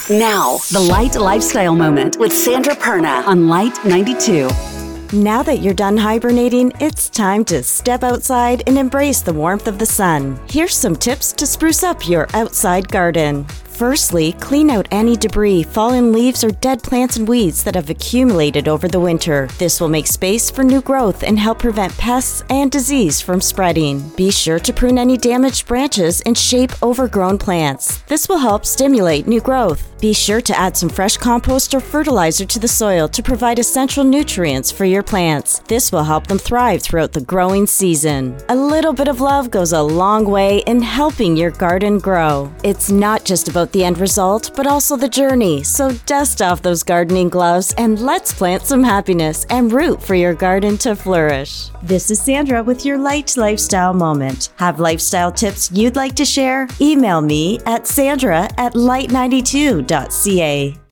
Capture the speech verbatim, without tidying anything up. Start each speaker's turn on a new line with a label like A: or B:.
A: Now, the Light Lifestyle Moment with Sandra Perna on Light ninety-two.
B: Now that you're done hibernating, it's time to step outside and embrace the warmth of the sun. Here's some tips to spruce up your outside garden. Firstly, clean out any debris, fallen leaves, or dead plants and weeds that have accumulated over the winter. This will make space for new growth and help prevent pests and disease from spreading. Be sure to prune any damaged branches and shape overgrown plants. This will help stimulate new growth. Be sure to add some fresh compost or fertilizer to the soil to provide essential nutrients for your plants. This will help them thrive throughout the growing season. A little bit of love goes a long way in helping your garden grow. It's not just about the end result, but also the journey. So dust off those gardening gloves and let's plant some happiness and root for your garden to flourish. This is Sandra with your Light Lifestyle Moment. Have lifestyle tips you'd like to share? Email me at sandra at light ninety-two dot c a.